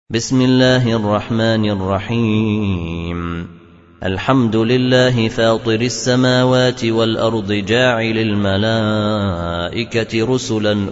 بسم الله الرحمن الرحيم. الحمد لله فاطر السماوات والأرض جاعل الملائكة رسلا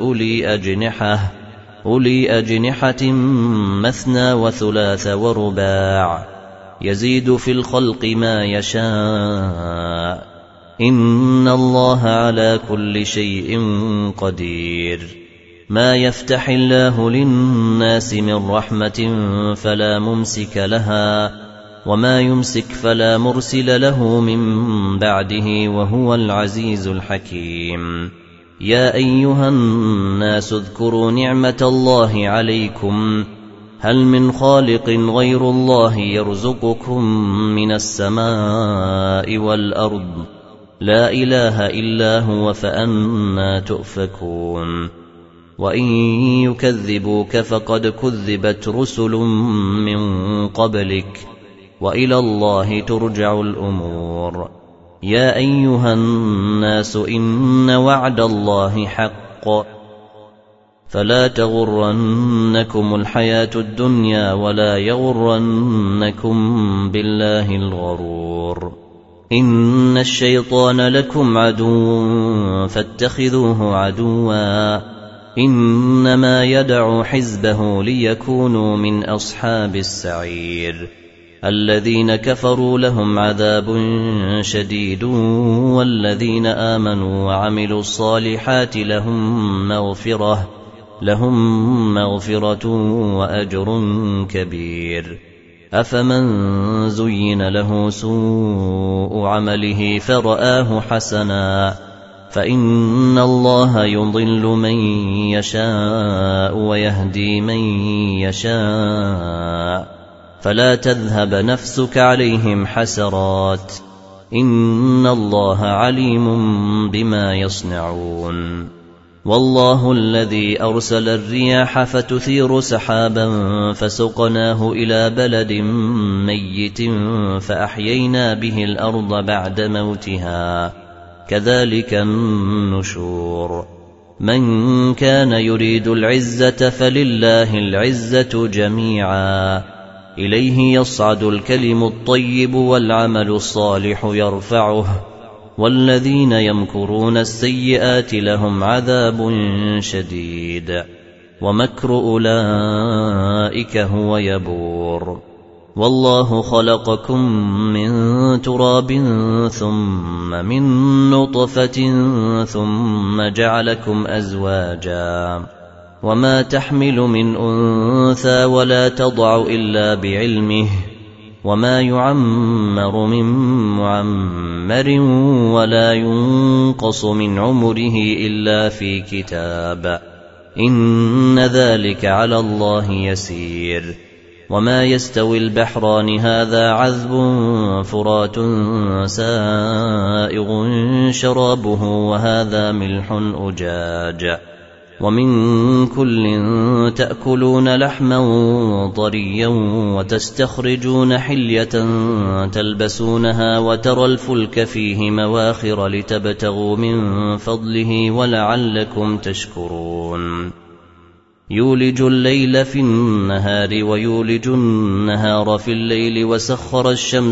أولي أجنحة مثنى وثلاث ورباع يزيد في الخلق ما يشاء إن الله على كل شيء قدير. ما يفتح الله للناس من رحمة فلا ممسك لها وما يمسك فلا مرسل له من بعده وهو العزيز الحكيم. يا أيها الناس اذكروا نعمة الله عليكم هل من خالق غير الله يرزقكم من السماء والأرض لا إله إلا هو فأنى تؤفكون. وإن يكذبوك فقد كذبت رسل من قبلك وإلى الله ترجع الأمور. يا أيها الناس إن وعد الله حق فلا تغرنكم الحياة الدنيا ولا يغرنكم بالله الغرور. إن الشيطان لكم عدو فاتخذوه عدوا إنما يدعو حزبه ليكونوا من أصحاب السعير. الذين كفروا لهم عذاب شديد والذين آمنوا وعملوا الصالحات لهم مغفرة وأجر كبير. أفمن زين له سوء عمله فرآه حسنا فإن الله يضل من يشاء ويهدي من يشاء فلا تذهب نفسك عليهم حسرات إن الله عليم بما يصنعون. والله الذي أرسل الرياح فتثير سحابا فسقناه إلى بلد ميت فأحيينا به الأرض بعد موتها كذلك النشور. من كان يريد العزة فلله العزة جميعا إليه يصعد الكلم الطيب والعمل الصالح يرفعه والذين يمكرون السيئات لهم عذاب شديد ومكر أولئك هو يبور. والله خلقكم من تراب ثم من نطفة ثم جعلكم أزواجا وما تحمل من أنثى ولا تضع إلا بعلمه وما يعمر من معمر ولا ينقص من عمره إلا في كتاب إن ذلك على الله يسير. وما يستوي البحران هذا عذب فرات سائغ شرابه وهذا ملح أجاج ومن كل تأكلون لحما طريا وتستخرجون حلية تلبسونها وترى الفلك فيه مواخر لتبتغوا من فضله ولعلكم تشكرون. يولج الليل في النهار ويولج النهار في الليل وسخر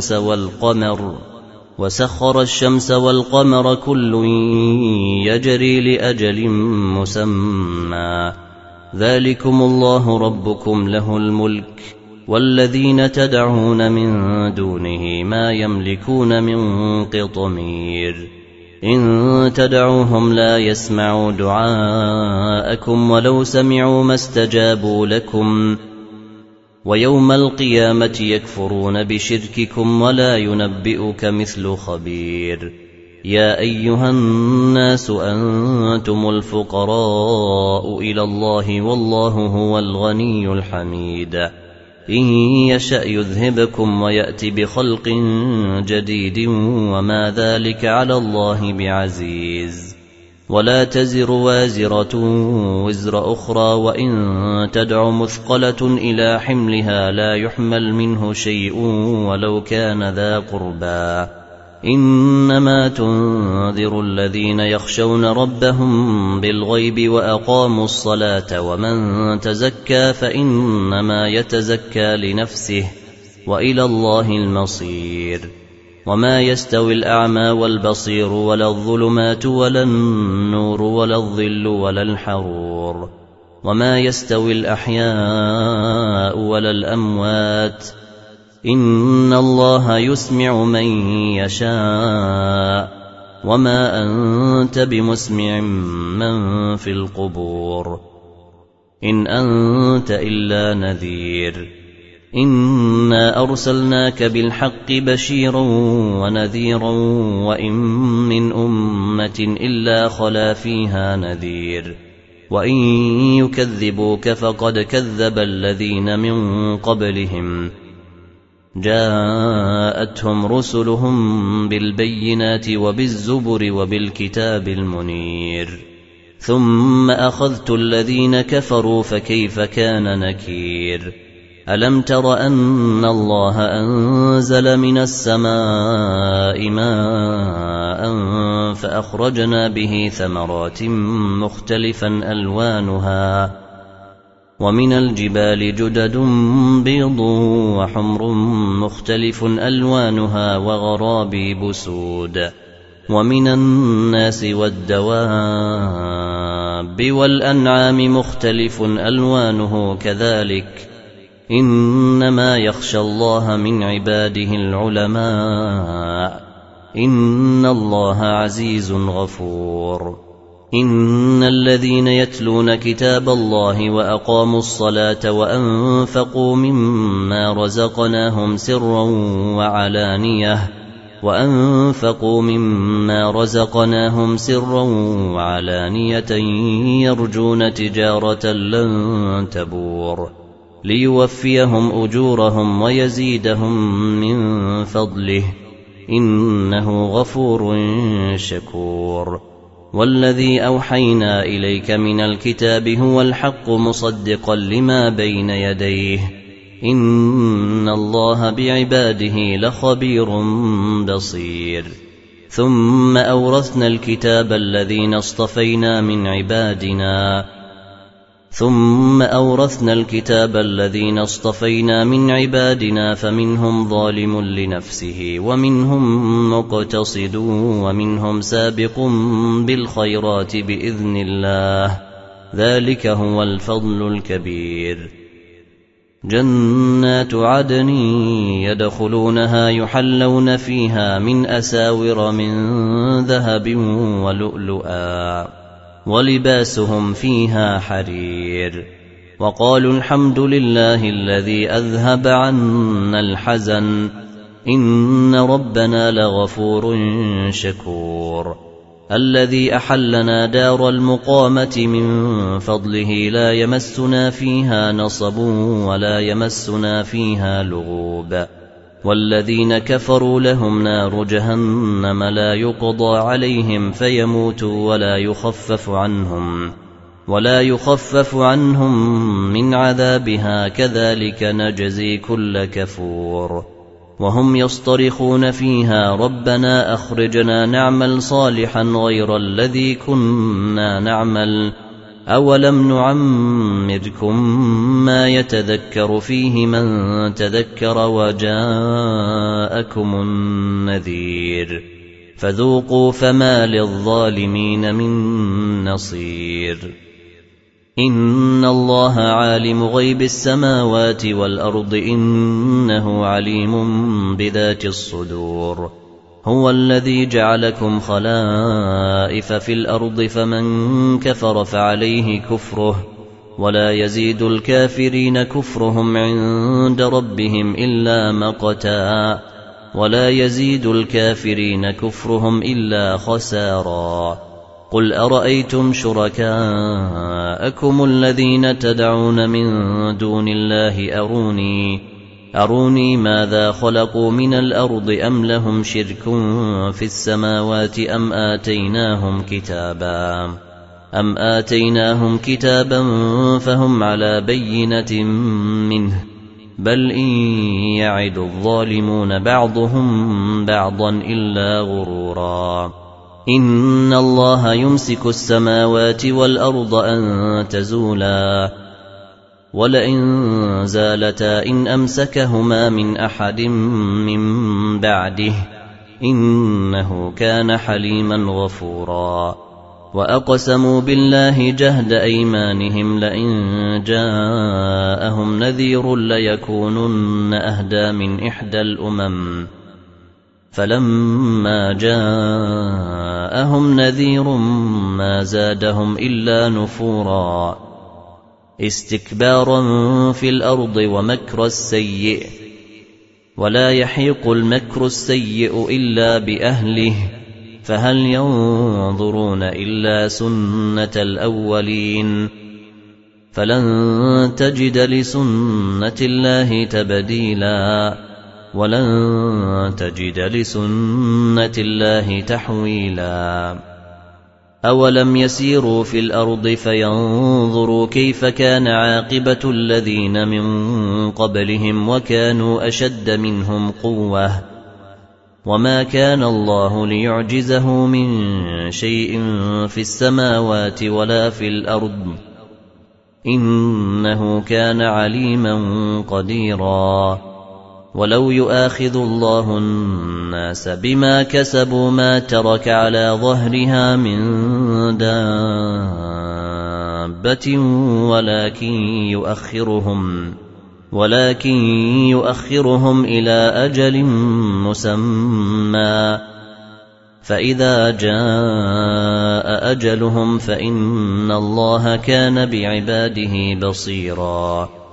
الشمس والقمر كل يجري لأجل مسمى ذلكم الله ربكم له الملك والذين تدعون من دونه ما يملكون من قطمير. إن تدعوهم لا يسمعوا دعاءكم ولو سمعوا ما استجابوا لكم ويوم القيامة يكفرون بشرككم ولا ينبئك مثل خبير. يا أيها الناس أنتم الفقراء إلى الله والله هو الغني الحميد. إن يشأ يذهبكم ويأتي بخلق جديد وما ذلك على الله بعزيز. ولا تزر وازرة وزر أخرى وإن تدع مثقلة إلى حملها لا يحمل منه شيء ولو كان ذا قربى إنما تنذر الذين يخشون ربهم بالغيب وأقاموا الصلاة ومن تزكى فإنما يتزكى لنفسه وإلى الله المصير وما يستوي الأعمى والبصير ولا الظلمات ولا النور ولا الظل ولا الحرور وما يستوي الأحياء ولا الأموات إن الله يسمع من يشاء وما أنت بمسمع من في القبور إن أنت إلا نذير إنا أرسلناك بالحق بشيرا ونذيرا وإن من أمة إلا خلا فيها نذير وإن يكذبوك فقد كذب الذين من قبلهم جاءتهم رسلهم بالبينات وبالزبر وبالكتاب المنير ثم أخذت الذين كفروا فكيف كان نكير ألم تر أن الله أنزل من السماء ماء فأخرجنا به ثمرات مختلفا ألوانها ومن الجبال جدد بيض وحمر مختلف ألوانها وغرابيب سود ومن الناس والدواب والأنعام مختلف ألوانه كذلك إنما يخشى الله من عباده العلماء إن الله عزيز غفور إن الذين يتلون كتاب الله وأقاموا الصلاة وأنفقوا مما رزقناهم سرا وعلانية يرجون تجارة لن تبور ليوفيهم أجورهم ويزيدهم من فضله إنه غفور شكور والذي أوحينا إليك من الكتاب هو الحق مصدقا لما بين يديه إن الله بعباده لخبير بصير ثم أورثنا الكتاب الذين اصطفينا من عبادنا فمنهم ظالم لنفسه ومنهم مقتصد ومنهم سابق بالخيرات بإذن الله ذلك هو الفضل الكبير جنات عدن يدخلونها يحلون فيها من أساور من ذهب ولؤلؤا ولباسهم فيها حرير وقالوا الحمد لله الذي أذهب عنا الحزن إن ربنا لغفور شكور الذي أحلنا دار المقامة من فضله لا يمسنا فيها نصب ولا يمسنا فيها لغوب والذين كفروا لهم نار جهنم لا يقضى عليهم فيموتوا ولا يخفف عنهم من عذابها كذلك نجزي كل كفور وهم يصطرخون فيها ربنا أخرجنا نعمل صالحا غير الذي كنا نعمل أولم نعمركم ما يتذكر فيه من تذكر وجاءكم النذير فذوقوا فما للظالمين من نصير إن الله عالم غيب السماوات والأرض إنه عليم بذات الصدور هو الذي جعلكم خلائف في الأرض فمن كفر فعليه كفره ولا يزيد الكافرين كفرهم عند ربهم إلا مقتا ولا يزيد الكافرين كفرهم إلا خسارا قل أرأيتم شركاءكم الذين تدعون من دون الله أروني ماذا خلقوا من الأرض أم لهم شرك في السماوات أم آتيناهم كتابا فهم على بينة منه بل إن يعد الظالمون بعضهم بعضا إلا غرورا إن الله يمسك السماوات والأرض أن تزولا ولئن زالتا إن أمسكهما من أحد من بعده إنه كان حليما غفورا وأقسموا بالله جهد أيمانهم لئن جاءهم نذير ليكونن أهدى من إحدى الأمم فلما جاءهم نذير ما زادهم إلا نفورا استكبارا في الأرض ومكر السيء ولا يحيق المكر السيء إلا بأهله فهل ينظرون إلا سنة الأولين فلن تجد لسنة الله تبديلا ولن تجد لسنة الله تحويلا أولم يسيروا في الأرض فينظروا كيف كان عاقبة الذين من قبلهم وكانوا أشد منهم قوة وما كان الله ليعجزه من شيء في السماوات ولا في الأرض إنه كان عليما قديرا ولو يؤاخذ الله الناس بما كسبوا ما ترك على ظهرها من دابة ولكن يؤخرهم إلى أجل مسمى فإذا جاء أجلهم فإن الله كان بعباده بصيرا